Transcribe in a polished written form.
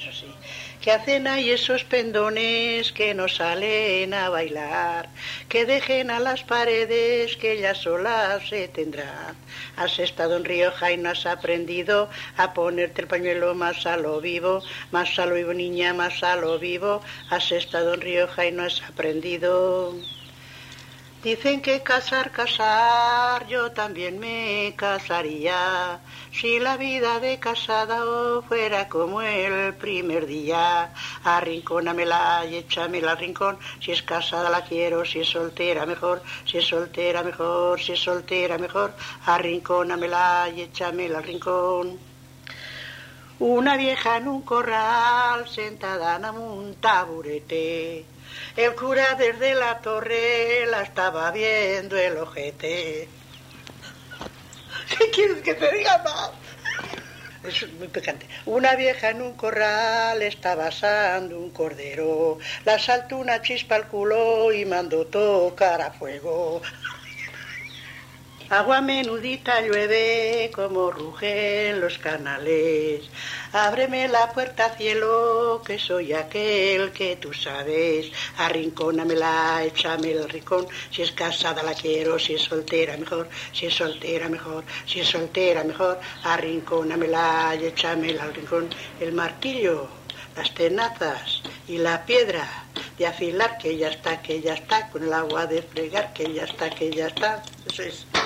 eso sí. Que hacen ahí esos pendones que no salen a bailar, que dejen a las paredes que ellas solas se tendrán. Has estado en Rioja y no has aprendido a ponerte el pañuelo más a lo vivo, niña, más a lo vivo. Has estado en Rioja y no has aprendido. Dicen que casar, yo también me casaría, si la vida de casada fuera como el primer día. Arrincónamela y échamela al rincón, si es casada la quiero, si es soltera mejor, si es soltera mejor, si es soltera mejor. Arrincónamela y échamela al rincón. Una vieja en un corral, sentada en un taburete. El cura desde la torre la estaba viendo el ojete. ¿Qué quieres que te diga más? Es muy picante. Una vieja en un corral estaba asando un cordero. La saltó una chispa al culo y mandó tocar a fuego. Agua menudita llueve como rugen los canales. Ábreme la puerta cielo, que soy aquel que tú sabes. Arrincónamela, échame el rincón. Si es casada la quiero, si es soltera mejor, si es soltera mejor, si es soltera mejor. Arrincónamela y échamela al rincón. El martillo, las tenazas y la piedra de afilar, que ya está, con el agua de fregar, que ya está, Eso es.